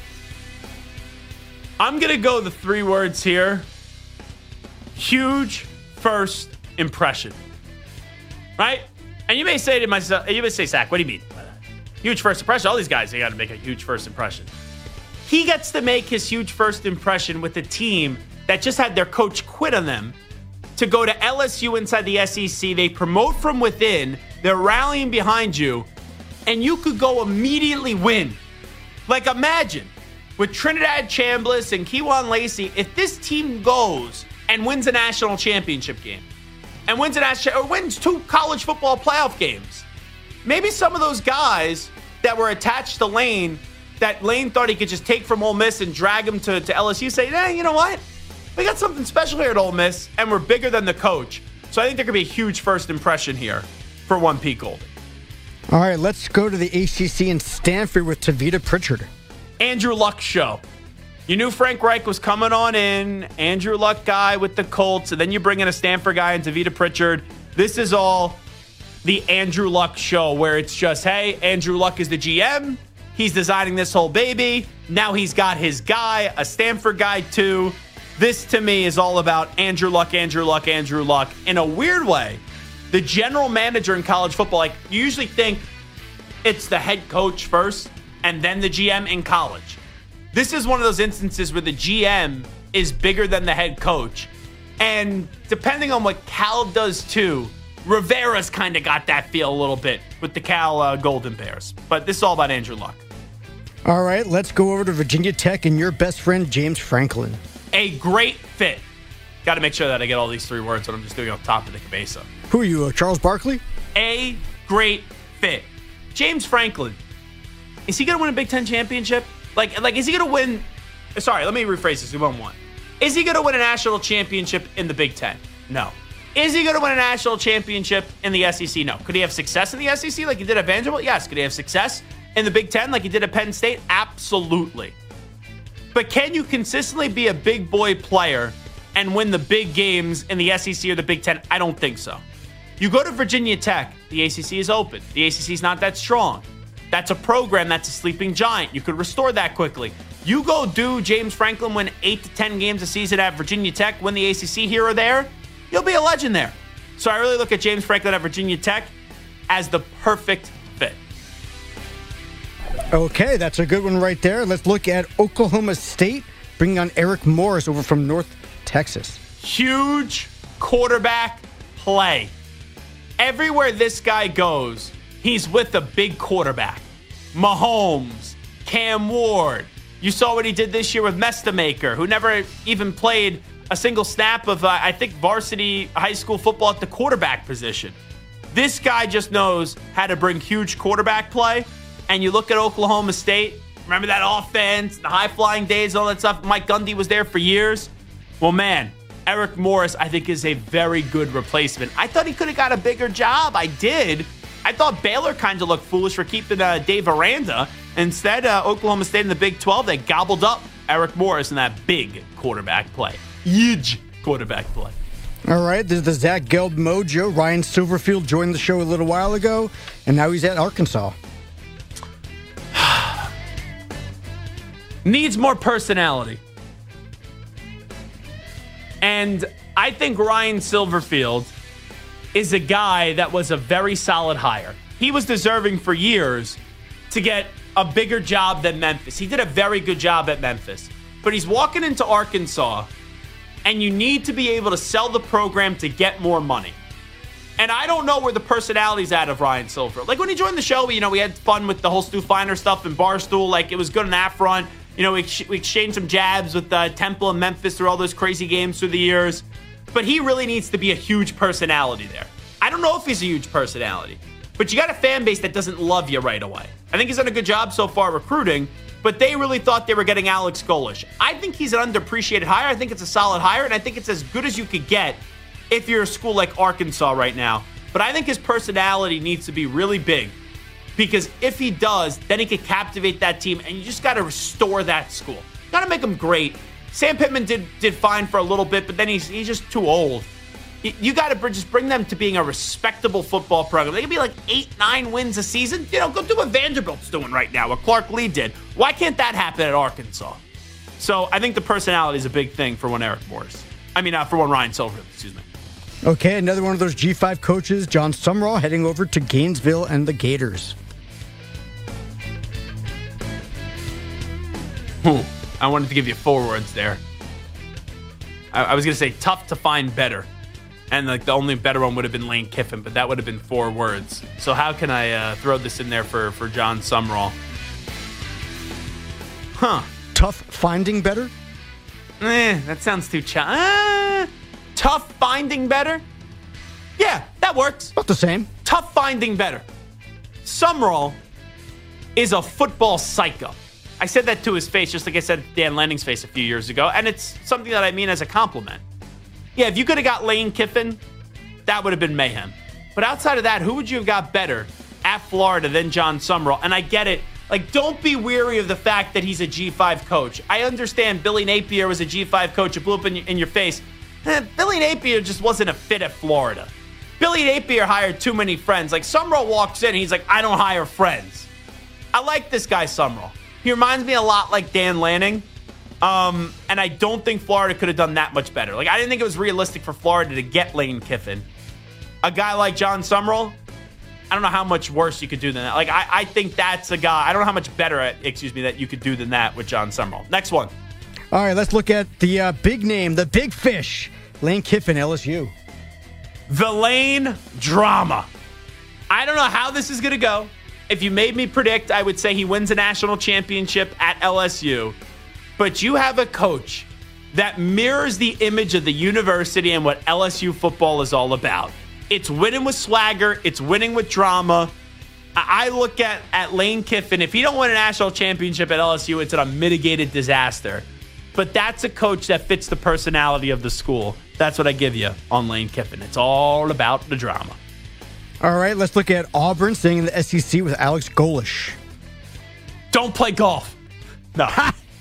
I'm going to go the three words here. Huge first impression. Right? And you may say to myself, you may say, Zach, what do you mean by that? Huge first impression. All these guys, they got to make a huge first impression. He gets to make his huge first impression with a team that just had their coach quit on them to go to L S U inside the S E C. They promote from within. They're rallying behind you. And you could go immediately win. Like, imagine. with Trinidad Chambliss and Kewan Lacey, if this team goes and wins a national championship game and wins a national or wins two college football playoff games, maybe some of those guys that were attached to Lane, that Lane thought he could just take from Ole Miss and drag him to, to L S U, say, hey, you know what? We got something special here at Ole Miss, and we're bigger than the coach. So I think there could be a huge first impression here for one Pete Golding. All right, let's go to the A C C in Stanford with Tavita Pritchard. Andrew Luck show. You knew Frank Reich was coming on in. Andrew Luck guy with the Colts, and then you bring in a Stanford guy and Tavita Pritchard. This is all the Andrew Luck show, where it's just, hey, Andrew Luck is the G M. He's designing this whole baby. Now he's got his guy, a Stanford guy too. This, to me, is all about Andrew Luck, Andrew Luck, Andrew Luck. In a weird way, the general manager in college football, like, you usually think it's the head coach first and then the G M in college. This is one of those instances where the G M is bigger than the head coach. And depending on what Cal does too, Rivera's kind of got that feel a little bit with the Cal uh, Golden Bears. But this is all about Andrew Luck. All right, let's go over to Virginia Tech and your best friend, James Franklin. A great fit. Got to make sure that I get all these three words when I'm just doing off top of the cabeza. Who are you, uh, Charles Barkley? A great fit. James Franklin. Is he going to win a Big Ten championship? Like, like, is he going to win? Sorry, let me rephrase this. We won one. Is he going to win a national championship in the Big Ten? No. Is he going to win a national championship in the S E C? No. Could he have success in the S E C like he did at Vanderbilt? Yes. Could he have success in the Big Ten like he did at Penn State? Absolutely. But can you consistently be a big boy player and win the big games in the S E C or the Big Ten? I don't think so. You go to Virginia Tech, the A C C is open. The A C C is not that strong. That's a program that's a sleeping giant. You could restore that quickly. You go do James Franklin win eight to ten games a season at Virginia Tech, win the A C C here or there, you'll be a legend there. So I really look at James Franklin at Virginia Tech as the perfect fit. Okay, that's a good one right there. Let's look at Oklahoma State, bringing on Eric Morris over from North Texas. Huge quarterback play. Everywhere this guy goes, he's with a big quarterback. Mahomes, Cam Ward. You saw what he did this year with Mestamaker, who never even played a single snap of, uh, I think, varsity high school football at the quarterback position. This guy just knows how to bring huge quarterback play. And you look at Oklahoma State, remember that offense, the high-flying days, all that stuff. Mike Gundy was there for years. Well, man, Eric Morris, I think, is a very good replacement. I thought he could have got a bigger job. I did. I thought Baylor kind of looked foolish for keeping uh, Dave Aranda. Instead, uh, Oklahoma State in the Big twelve, they gobbled up Eric Morris in that big quarterback play. Huge quarterback play. All right, there's the Zach Gelb mojo. Ryan Silverfield joined the show a little while ago, and now he's at Arkansas. Needs more personality. And I think Ryan Silverfield is a guy that was a very solid hire. He was deserving for years to get a bigger job than Memphis. He did a very good job at Memphis. But he's walking into Arkansas, and you need to be able to sell the program to get more money. And I don't know where the personality's at of Ryan Silverfield. Like, when he joined the show, you know, we had fun with the whole Stu Feiner stuff and Barstool. Like, it was good on that front. You know, we, ex- we exchanged some jabs with uh, Temple and Memphis through all those crazy games through the years. But he really needs to be a huge personality there. I don't know if he's a huge personality, but you got a fan base that doesn't love you right away. I think he's done a good job so far recruiting, but they really thought they were getting Alex Golesh. I think he's an underappreciated hire. I think it's a solid hire, and I think it's as good as you could get if you're a school like Arkansas right now. But I think his personality needs to be really big, because if he does, then he could captivate that team, and you just got to restore that school. Got to make them great. Sam Pittman did did fine for a little bit, but then he's he's just too old. You, you got to just bring them to being a respectable football program. They could be like eight, nine wins a season. You know, go do what Vanderbilt's doing right now, what Clark Lee did. Why can't that happen at Arkansas? So I think the personality is a big thing for one Eric Morris. I mean, uh, for one Ryan Silverfield, excuse me. Okay, another one of those G five coaches, John Sumrall, heading over to Gainesville and the Gators. Hmm. I wanted to give you four words there. I, I was going to say tough to find better. And like the only better one would have been Lane Kiffin, but that would have been four words. So how can I uh, throw this in there for, for John Sumrall? Huh. tough finding better? Eh, that sounds too ch- uh, tough finding better? Yeah, that works. Not the same. Tough finding better. Summerall is a football psycho. I said that to his face, just like I said Dan Lanning's face a few years ago, and it's something that I mean as a compliment. Yeah, if you could have got Lane Kiffin, that would have been mayhem. But outside of that, who would you have got better at Florida than John Summerall? And I get it. Like, don't be weary of the fact that he's a G five coach. I understand Billy Napier was a G five coach. It blew up in, in your face. Eh, Billy Napier just wasn't a fit at Florida. Billy Napier hired too many friends. Like, Summerall walks in, he's like, I don't hire friends. I like this guy, Summerall. He reminds me a lot like Dan Lanning. Um, and I don't think Florida could have done that much better. Like, I didn't think it was realistic for Florida to get Lane Kiffin. A guy like John Summerall, I don't know how much worse you could do than that. Like, I, I think that's a guy, I don't know how much better, at, excuse me, that you could do than that with John Summerall. Next one. All right, let's look at the uh, big name, the big fish, Lane Kiffin, L S U. The Lane drama. I don't know how this is going to go. If you made me predict, I would say he wins a national championship at L S U. But you have a coach that mirrors the image of the university and what L S U football is all about. It's winning with swagger. It's winning with drama. I look at, at Lane Kiffin. If he don't win a national championship at L S U, it's an unmitigated disaster. But that's a coach that fits the personality of the school. That's what I give you on Lane Kiffin. It's all about the drama. All right, let's look at Auburn staying in the S E C with Alex Golesh. Don't play golf. No.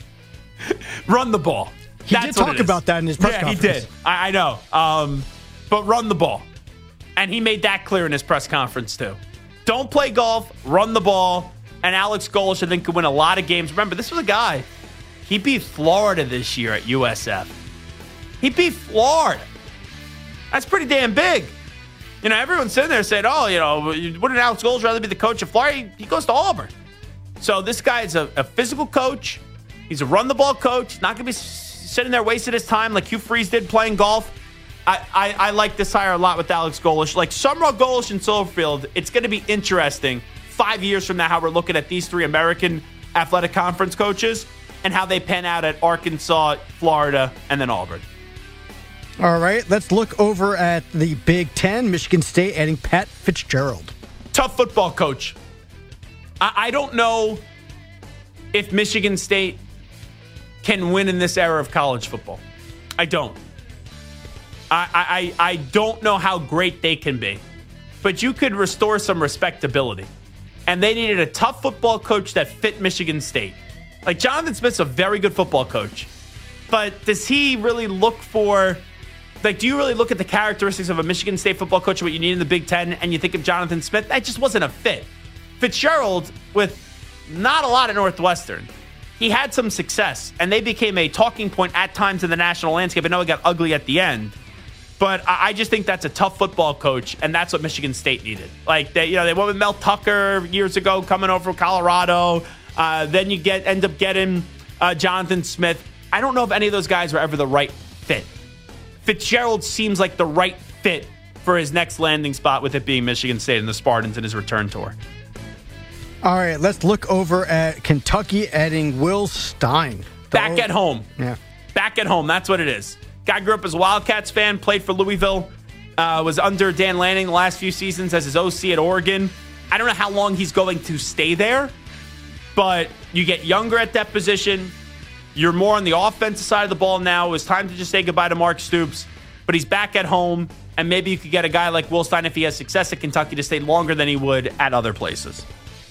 Run the ball. He That's did talk about that in his press yeah, conference. Yeah, he did. I, I know. Um, but run the ball. And he made that clear in his press conference, too. Don't play golf, run the ball, and Alex Golesh, I think, could win a lot of games. Remember, this was a guy, he beat Florida this year at U S F. He beat Florida. That's pretty damn big. You know, everyone's sitting there saying, oh, you know, wouldn't Alex Golesh rather be the coach of Florida? He, he goes to Auburn. So this guy is a, a physical coach. He's a run-the-ball coach. He's not going to be sitting there wasting his time like Hugh Freeze did playing golf. I, I, I like this hire a lot with Alex Golesh. Like Summerall, Golesh, and Silverfield, it's going to be interesting five years from now how we're looking at these three American Athletic Conference coaches and how they pan out at Arkansas, Florida, and then Auburn. All right, let's look over at the Big Ten. Michigan State adding Pat Fitzgerald. Tough football coach. I, I don't know if Michigan State can win in this era of college football. I don't. I, I, I don't know how great they can be. But you could restore some respectability. And they needed a tough football coach that fit Michigan State. Like, Jonathan Smith's a very good football coach. But does he really look for... Like, do you really look at the characteristics of a Michigan State football coach, what you need in the Big Ten, and you think of Jonathan Smith? That just wasn't a fit. Fitzgerald, with not a lot at Northwestern, he had some success, and they became a talking point at times in the national landscape. I know it got ugly at the end, but I just think that's a tough football coach, and that's what Michigan State needed. Like, they, you know, they went with Mel Tucker years ago, coming over from Colorado. Uh, then you get end up getting uh, Jonathan Smith. I don't know if any of those guys were ever the right fit. Fitzgerald seems like the right fit for his next landing spot, with it being Michigan State and the Spartans in his return tour. All right, let's look over at Kentucky adding Will Stein. Back old- at home. Yeah. Back at home. That's what it is. Guy grew up as a Wildcats fan, played for Louisville, uh, was under Dan Lanning the last few seasons as his O C at Oregon. I don't know how long he's going to stay there, but you get younger at that position. You're more on the offensive side of the ball now. It was time to just say goodbye to Mark Stoops, but he's back at home, and maybe you could get a guy like Will Stein, if he has success at Kentucky, to stay longer than he would at other places.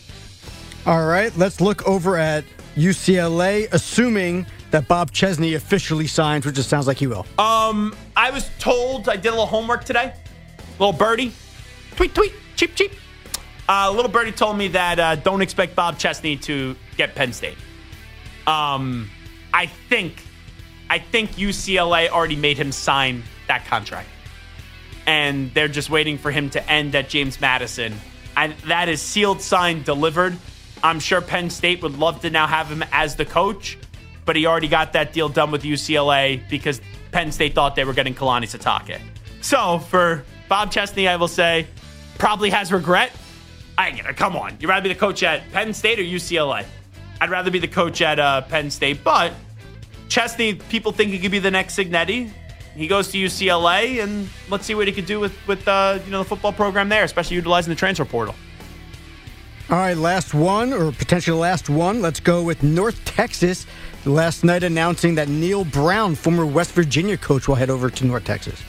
All right, let's look over at U C L A, assuming that Bob Chesney officially signs, which just sounds like he will. Um, I was told, I did a little homework today. Little birdie. Tweet, tweet, cheep, cheep. Uh, little birdie told me that uh, don't expect Bob Chesney to get Penn State. Um, I think, I think U C L A already made him sign that contract. And they're just waiting for him to end at James Madison. And that is sealed, signed, delivered. I'm sure Penn State would love to now have him as the coach, but he already got that deal done with U C L A because Penn State thought they were getting Kalani Sitake. So for Bob Chesney, I will say, probably has regret. I get it. Come on. You'd rather be the coach at Penn State or U C L A? I'd rather be the coach at uh, Penn State. But Chesney, people think he could be the next Signetti. He goes to U C L A, and let's see what he could do with, with uh, you know, the football program there, especially utilizing the transfer portal. All right, last one, or potentially last one. Let's go with North Texas. Last night announcing that Neil Brown, former West Virginia coach, will head over to North Texas.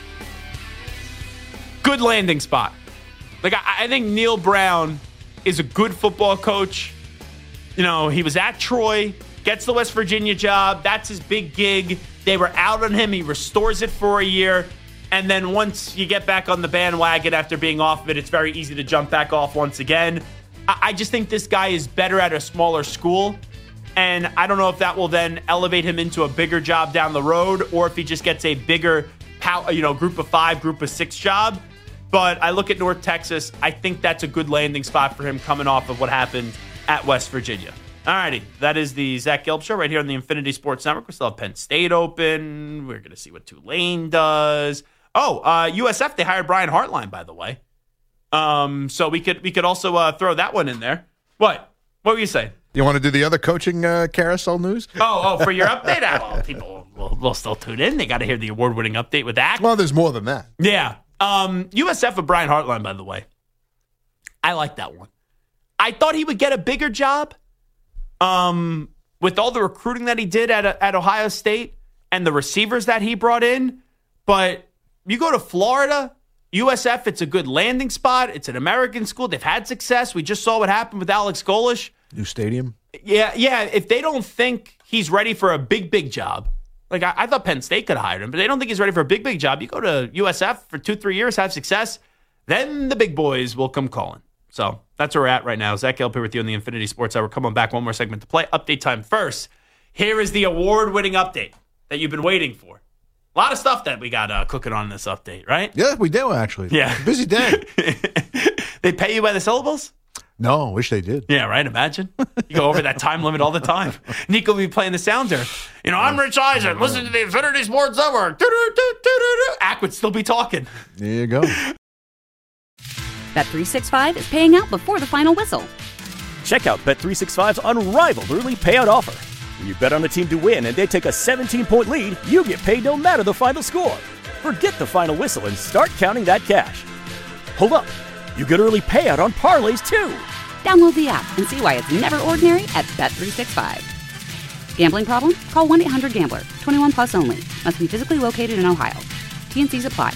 Good landing spot. Like, I, I think Neil Brown is a good football coach. You know, he was at Troy, gets the West Virginia job. That's his big gig. They were out on him. He restores it for a year. And then once you get back on the bandwagon after being off of it, it's very easy to jump back off once again. I, I just think this guy is better at a smaller school. And I don't know if that will then elevate him into a bigger job down the road, or if he just gets a bigger, you know, group of five, group of six job. But I look at North Texas. I think that's a good landing spot for him coming off of what happened at West Virginia. All righty. That is the Zach Gelb Show right here on the Infinity Sports Network. We still have Penn State open. We're going to see what Tulane does. Oh, uh, U S F, they hired Brian Hartline, by the way. Um, so we could we could also uh, throw that one in there. What? What were you saying? You want to do the other coaching uh, carousel news? Oh, oh, for your update? Ah, well, people will, will still tune in. They got to hear the award-winning update with that. Well, there's more than that. Yeah. Um, U S F with Brian Hartline, by the way. I like that one. I thought he would get a bigger job um, with all the recruiting that he did at, at Ohio State and the receivers that he brought in. But you go to Florida, U S F, it's a good landing spot. It's an American school. They've had success. We just saw what happened with Alex Golesh. New stadium? Yeah, yeah. If they don't think he's ready for a big, big job, like I, I thought Penn State could hire him, but they don't think he's ready for a big, big job. You go to U S F for two, three years, have success, then the big boys will come calling. So that's where we're at right now. Zach Gelb here with you on the Infinity Sports Hour. Coming back, one more segment to play. Update time first. Here is the award-winning update that you've been waiting for. A lot of stuff that we got uh, cooking on in this update, right? Yeah, we do, actually. Yeah. Busy day. They pay you by the syllables? No, wish they did. Yeah, right? Imagine. You go over that time limit all the time. Nico will be playing the sounder. You know, I'm Rich Eisen. Listen to the Infinity Sports Network. Ack would still be talking. There you go. Bet three sixty-five is paying out before the final whistle. Check out Bet three sixty-five's unrivaled early payout offer. When you bet on a team to win and they take a seventeen-point lead, you get paid no matter the final score. Forget the final whistle and start counting that cash. Hold up. You get early payout on parlays, too. Download the app and see why it's never ordinary at Bet three sixty-five. Gambling problem? Call one eight hundred gambler. twenty-one plus only. Must be physically located in Ohio. T and C's apply.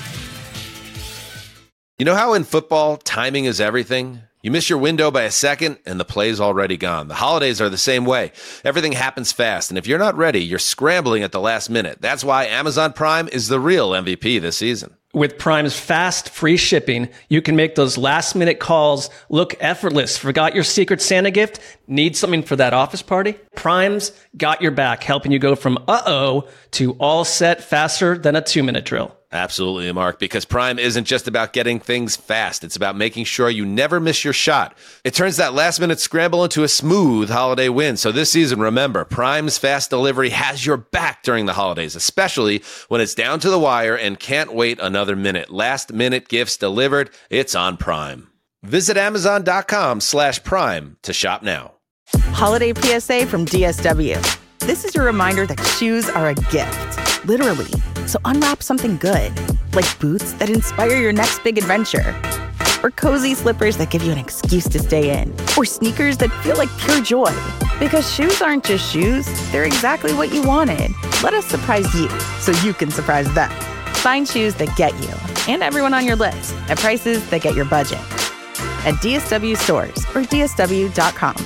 You know how in football, timing is everything? You miss your window by a second, and the play's already gone. The holidays are the same way. Everything happens fast, and if you're not ready, you're scrambling at the last minute. That's why Amazon Prime is the real M V P this season. With Prime's fast, free shipping, you can make those last-minute calls look effortless. Forgot your Secret Santa gift? Need something for that office party? Prime's got your back, helping you go from uh-oh to all set faster than a two-minute drill. Absolutely, Mark, because Prime isn't just about getting things fast. It's about making sure you never miss your shot. It turns that last-minute scramble into a smooth holiday win. So this season, remember, Prime's fast delivery has your back during the holidays, especially when it's down to the wire and can't wait another minute. Last-minute gifts delivered, it's on Prime. Visit Amazon.com slash Prime to shop now. Holiday P S A from D S W. This is your reminder that shoes are a gift, literally. So unwrap something good, like boots that inspire your next big adventure, or cozy slippers that give you an excuse to stay in, or sneakers that feel like pure joy. Because shoes aren't just shoes, they're exactly what you wanted. Let us surprise you so you can surprise them. Find shoes that get you and everyone on your list at prices that get your budget. At D S W stores or D S W dot com.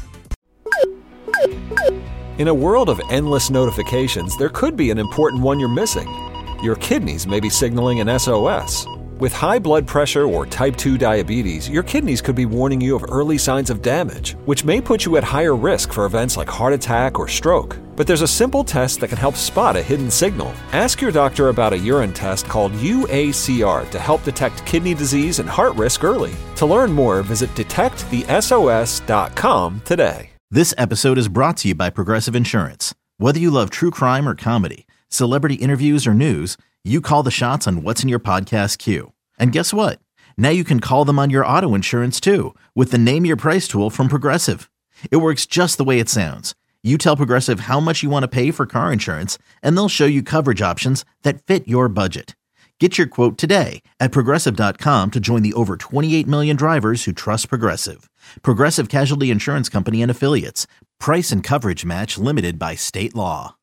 In a world of endless notifications, there could be an important one you're missing. Your kidneys may be signaling an S O S. With high blood pressure or type two diabetes, your kidneys could be warning you of early signs of damage, which may put you at higher risk for events like heart attack or stroke. But there's a simple test that can help spot a hidden signal. Ask your doctor about a urine test called U A C R to help detect kidney disease and heart risk early. To learn more, visit detect the S O S dot com today. This episode is brought to you by Progressive Insurance. Whether you love true crime or comedy, celebrity interviews or news, you call the shots on what's in your podcast queue. And guess what? Now you can call them on your auto insurance too with the Name Your Price tool from Progressive. It works just the way it sounds. You tell Progressive how much you want to pay for car insurance, and they'll show you coverage options that fit your budget. Get your quote today at Progressive dot com to join the over twenty-eight million drivers who trust Progressive. Progressive Casualty Insurance Company and Affiliates. Price and coverage match limited by state law.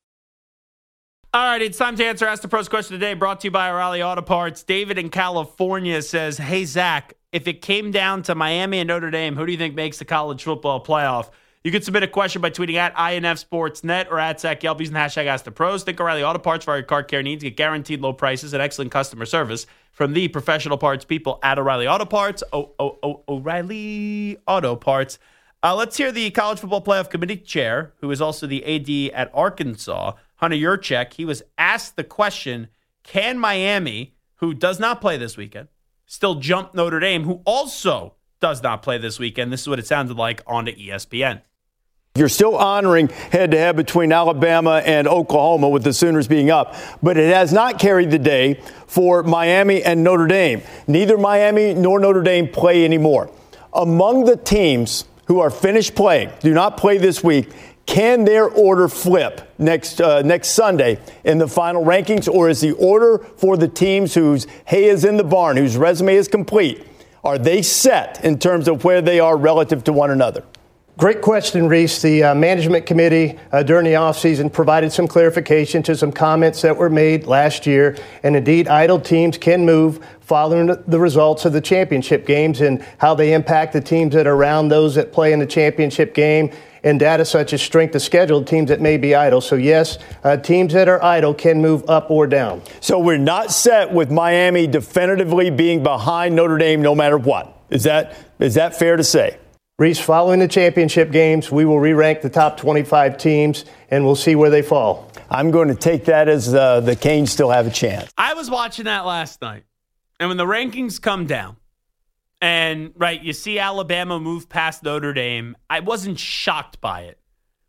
All right, it's time to answer Ask the Pros question today, brought to you by O'Reilly Auto Parts. David in California says, hey, Zach, if it came down to Miami and Notre Dame, who do you think makes the college football playoff? You can submit a question by tweeting at I N F Sports Net or at Zach Yelp using the hashtag Ask the Pros. Think O'Reilly Auto Parts for all your car care needs. Get guaranteed low prices and excellent customer service from the professional parts people at O'Reilly Auto Parts. Oh, oh, oh, O'Reilly Auto Parts. Uh, let's hear the College Football Playoff Committee chair, who is also the A D at Arkansas, Hunter Yurchek. He was asked the question, can Miami, who does not play this weekend, still jump Notre Dame, who also does not play this weekend? This is what it sounded like on the E S P N. You're still honoring head-to-head between Alabama and Oklahoma with the Sooners being up, but it has not carried the day for Miami and Notre Dame. Neither Miami nor Notre Dame play anymore. Among the teams who are finished playing, do not play this week, can their order flip next uh, next Sunday in the final rankings, or is the order for the teams whose hay is in the barn, whose resume is complete, are they set in terms of where they are relative to one another? Great question, Reese. The uh, management committee uh, during the offseason provided some clarification to some comments that were made last year. And indeed, idle teams can move following the results of the championship games and how they impact the teams that are around those that play in the championship game, and data such as strength of schedule, teams that may be idle. So, yes, uh, teams that are idle can move up or down. So we're not set with Miami definitively being behind Notre Dame no matter what. Is that is that fair to say? Reese, following the championship games, we will re-rank the top twenty-five teams, and we'll see where they fall. I'm going to take that as uh, the Canes still have a chance. I was watching that last night, and when the rankings come down, and, right, you see Alabama move past Notre Dame, I wasn't shocked by it.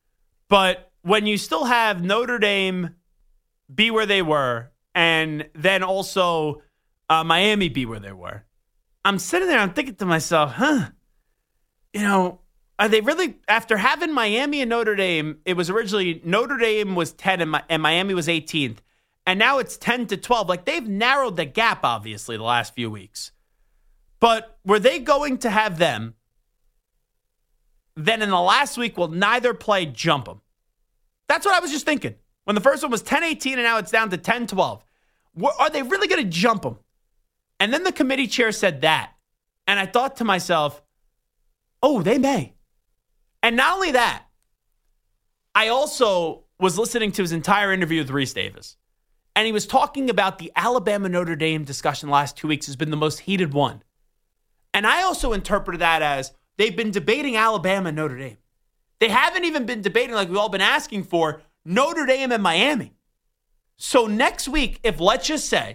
But when you still have Notre Dame be where they were, and then also uh, Miami be where they were, I'm sitting there, I'm thinking to myself, huh, you know, are they really, after having Miami and Notre Dame, it was originally Notre Dame was ten and, and Miami was eighteenth, and now it's ten to twelve. Like, they've narrowed the gap, obviously, the last few weeks. But were they going to have them, then in the last week, will neither play jump them? That's what I was just thinking. When the first one was ten eighteen and now it's down to ten twelve. Are they really going to jump them? And then the committee chair said that. And I thought to myself, oh, they may. And not only that, I also was listening to his entire interview with Reese Davis. And he was talking about the Alabama-Notre Dame discussion the last two weeks has been the most heated one. And I also interpreted that as they've been debating Alabama and Notre Dame. They haven't even been debating, like we've all been asking for, Notre Dame and Miami. So next week, if let's just say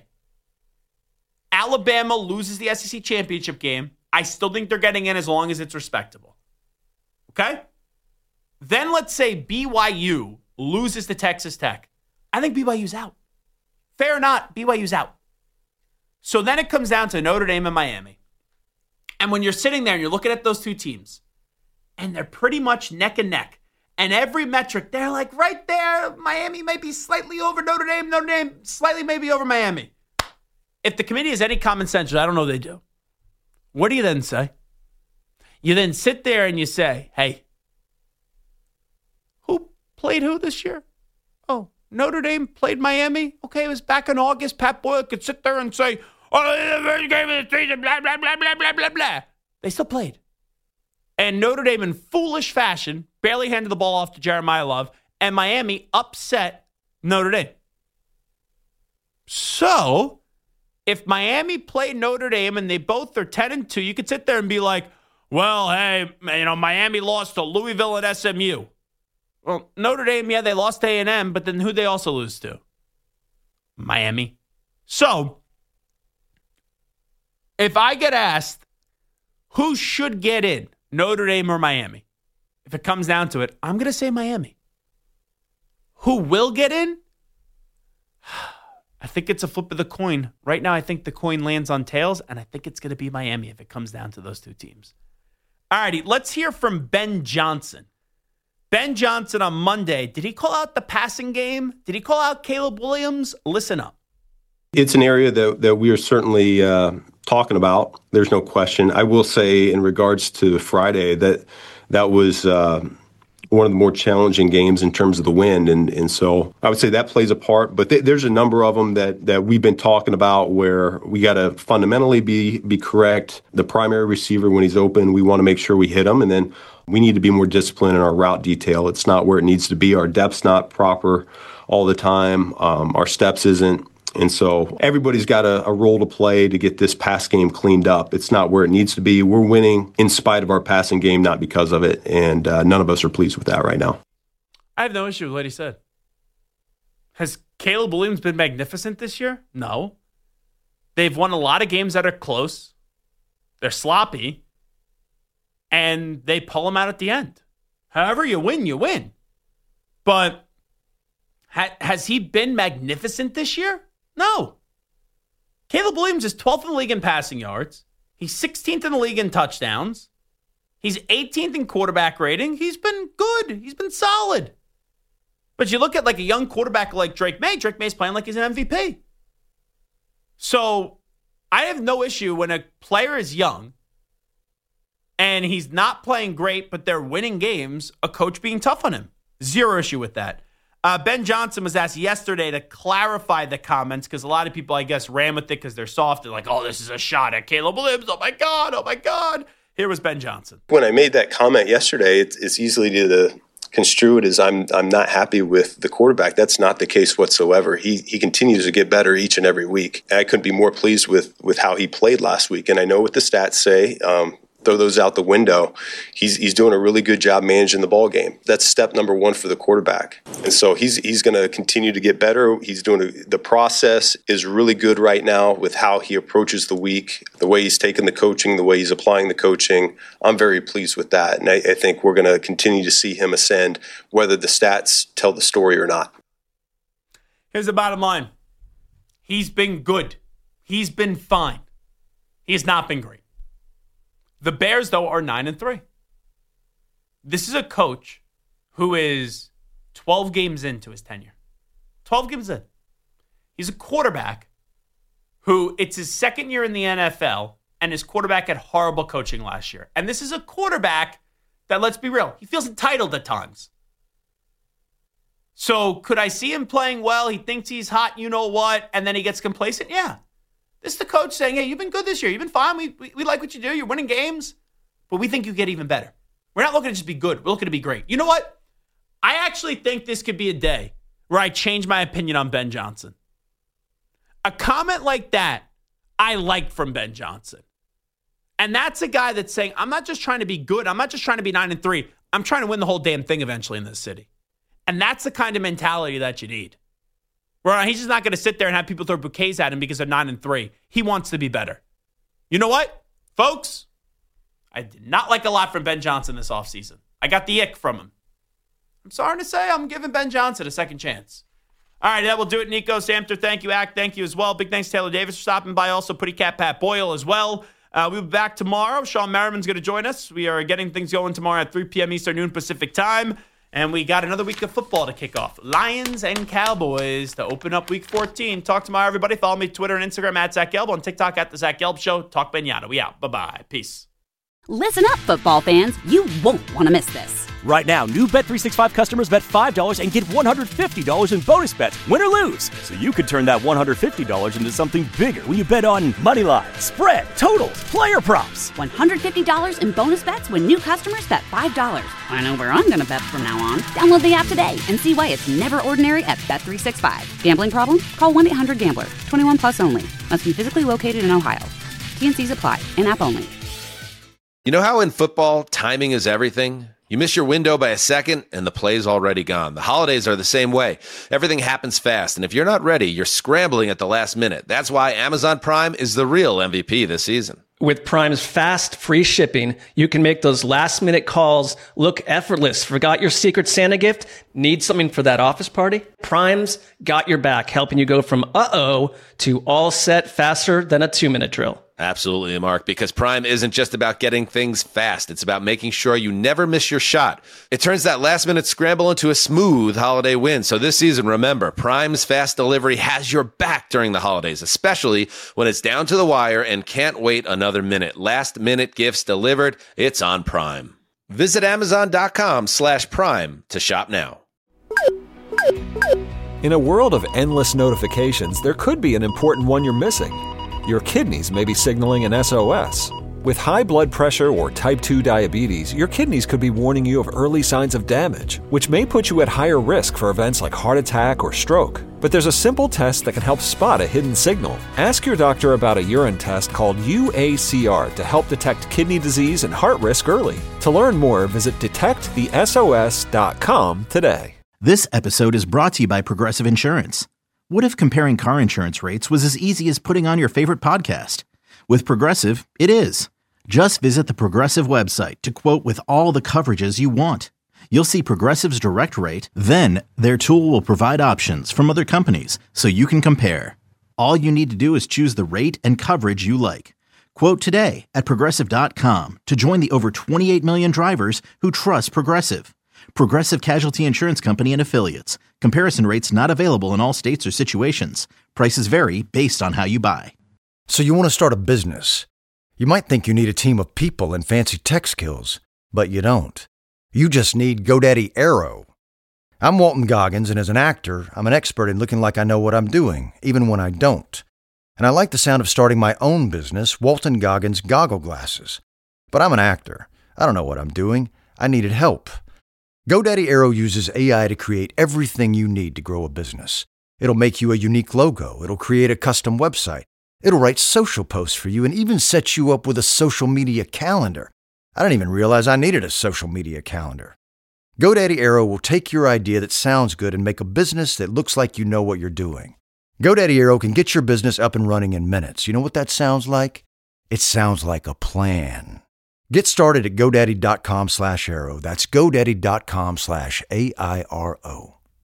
Alabama loses the S E C championship game, I still think they're getting in as long as it's respectable. Okay? Then let's say B Y U loses to Texas Tech. I think B Y U's out. Fair or not, B Y U's out. So then it comes down to Notre Dame and Miami. And when you're sitting there and you're looking at those two teams, and they're pretty much neck and neck, and every metric, they're like right there. Miami might be slightly over Notre Dame. Notre Dame slightly maybe over Miami. If the committee has any common sense, I don't know they do. What do you then say? You then sit there and you say, hey, who played who this year? Oh, Notre Dame played Miami. Okay, it was back in August. Pat Boyle could sit there and say, oh, the first game of the season, blah, blah, blah, blah, blah, blah, blah. They still played. And Notre Dame, in foolish fashion, barely handed the ball off to Jeremiah Love, and Miami upset Notre Dame. So, if Miami played Notre Dame and they both are ten and two, you could sit there and be like, well, hey, you know, Miami lost to Louisville and S M U. Well, Notre Dame, yeah, they lost to A and M, but then who'd they also lose to? Miami. So, if I get asked who should get in, Notre Dame or Miami, if it comes down to it, I'm going to say Miami. Who will get in? I think it's a flip of the coin. Right now, I think the coin lands on tails, and I think it's going to be Miami if it comes down to those two teams. All righty, let's hear from Ben Johnson. Ben Johnson on Monday, did he call out the passing game? Did he call out Caleb Williams? Listen up. It's an area that, that we are certainly uh, talking about. There's no question. I will say in regards to Friday that that was uh, one of the more challenging games in terms of the wind. And, and so I would say that plays a part. But th- there's a number of them that, that we've been talking about where we got to fundamentally be, be correct. The primary receiver, when he's open, we want to make sure we hit him. And then we need to be more disciplined in our route detail. It's not where it needs to be. Our depth's not proper all the time. Um, our steps isn't. And so everybody's got a, a role to play to get this pass game cleaned up. It's not where it needs to be. We're winning in spite of our passing game, not because of it. And uh, none of us are pleased with that right now. I have no issue with what he said. Has Caleb Williams been magnificent this year? No. They've won a lot of games that are close. They're sloppy. And they pull them out at the end. However you win, you win. But ha- has he been magnificent this year? No. Caleb Williams is twelfth in the league in passing yards. He's sixteenth in the league in touchdowns. He's eighteenth in quarterback rating. He's been good. He's been solid. But you look at like a young quarterback like Drake May. Drake May's playing like he's an M V P. So I have no issue when a player is young and he's not playing great, but they're winning games, a coach being tough on him. Zero issue with that. Uh, Ben Johnson was asked yesterday to clarify the comments because a lot of people, I guess, ran with it because they're soft. They're like, oh, this is a shot at Caleb Williams. Oh, my God. Oh, my God. Here was Ben Johnson. When I made that comment yesterday, it's, it's easily to construe it as I'm I'm not happy with the quarterback. That's not the case whatsoever. He he continues to get better each and every week. I couldn't be more pleased with, with how he played last week. And I know what the stats say. Um, throw those out the window. He's he's doing a really good job managing the ball game. That's step number one for the quarterback. And so he's he's going to continue to get better. He's doing a, the process is really good right now with how he approaches the week, the way he's taking the coaching, the way he's applying the coaching. I'm very pleased with that. And I, I think we're going to continue to see him ascend, whether the stats tell the story or not. Here's the bottom line. He's been good. He's been fine. He has not been great. The Bears, though, are nine and three. This is a coach who is twelve games into his tenure. twelve games in. He's a quarterback who it's his second year in the N F L, and his quarterback had horrible coaching last year. And this is a quarterback that, let's be real, he feels entitled at times. So could I see him playing well? He thinks he's hot, you know what, and then he gets complacent? Yeah. This is the coach saying, hey, you've been good this year. You've been fine. We, we we like what you do. You're winning games. But we think you get even better. We're not looking to just be good. We're looking to be great. You know what? I actually think this could be a day where I change my opinion on Ben Johnson. A comment like that, I like from Ben Johnson. And that's a guy that's saying, I'm not just trying to be good. I'm not just trying to be nine and three. I'm trying to win the whole damn thing eventually in this city. And that's the kind of mentality that you need. Where he's just not going to sit there and have people throw bouquets at him because they're nine and three. He wants to be better. You know what, folks? I did not like a lot from Ben Johnson this offseason. I got the ick from him. I'm sorry to say I'm giving Ben Johnson a second chance. All right, that will do it. Nico Samter, thank you. Ack, thank you as well. Big thanks to Taylor Davis for stopping by. Also, Putty Cat Pat Boyle as well. Uh, we'll be back tomorrow. Sean Merriman's going to join us. We are getting things going tomorrow at three p.m. Eastern, noon Pacific time. And we got another week of football to kick off. Lions and Cowboys to open up week fourteen. Talk tomorrow, everybody. Follow me Twitter and Instagram at Zach Gelb, on TikTok at The Zach Gelb Show. Talk Benyata. We out. Bye-bye. Peace. Listen up, football fans. You won't want to miss this. Right now, new Bet three sixty-five customers bet five dollars and get one hundred fifty dollars in bonus bets, win or lose. So you could turn that one hundred fifty dollars into something bigger when you bet on money line, spread, totals, player props. one hundred fifty dollars in bonus bets when new customers bet five dollars. I know where I'm going to bet from now on. Download the app today and see why it's never ordinary at Bet three sixty-five. Gambling problem? Call one eight hundred gambler. twenty-one plus only. Must be physically located in Ohio. T and C's apply. In-app only. You know how in football, timing is everything? You miss your window by a second, and the play's already gone. The holidays are the same way. Everything happens fast, and if you're not ready, you're scrambling at the last minute. That's why Amazon Prime is the real M V P this season. With Prime's fast, free shipping, you can make those last-minute calls look effortless. Forgot your Secret Santa gift? Need something for that office party? Prime's got your back, helping you go from uh-oh to all set faster than a two-minute drill. Absolutely, Mark, because Prime isn't just about getting things fast. It's about making sure you never miss your shot. It turns that last-minute scramble into a smooth holiday win. So this season, remember, Prime's fast delivery has your back during the holidays, especially when it's down to the wire and can't wait another minute. Last-minute gifts delivered, it's on Prime. Visit Amazon.com slash Prime to shop now. In a world of endless notifications, there could be an important one you're missing. Your kidneys may be signaling an S O S. With high blood pressure or type two diabetes, your kidneys could be warning you of early signs of damage, which may put you at higher risk for events like heart attack or stroke. But there's a simple test that can help spot a hidden signal. Ask your doctor about a urine test called U A C R to help detect kidney disease and heart risk early. To learn more, visit detect the S O S dot com today. This episode is brought to you by Progressive Insurance. What if comparing car insurance rates was as easy as putting on your favorite podcast? With Progressive, it is. Just visit the Progressive website to quote with all the coverages you want. You'll see Progressive's direct rate, then their tool will provide options from other companies so you can compare. All you need to do is choose the rate and coverage you like. Quote today at Progressive dot com to join the over twenty-eight million drivers who trust Progressive. Progressive Casualty Insurance Company and Affiliates. Comparison rates not available in all states or situations. Prices vary based on how you buy. So you want to start a business. You might think you need a team of people and fancy tech skills, but you don't. You just need GoDaddy Aero. I'm Walton Goggins, and as an actor, I'm an expert in looking like I know what I'm doing, even when I don't. And I like the sound of starting my own business, Walton Goggins Goggle Glasses. But I'm an actor. I don't know what I'm doing. I needed help. GoDaddy Aero uses A I to create everything you need to grow a business. It'll make you a unique logo. It'll create a custom website. It'll write social posts for you and even set you up with a social media calendar. I didn't even realize I needed a social media calendar. GoDaddy Aero will take your idea that sounds good and make a business that looks like you know what you're doing. GoDaddy Aero can get your business up and running in minutes. You know what that sounds like? It sounds like a plan. Get started at GoDaddy.com slash Aero. That's GoDaddy.com slash A I R O.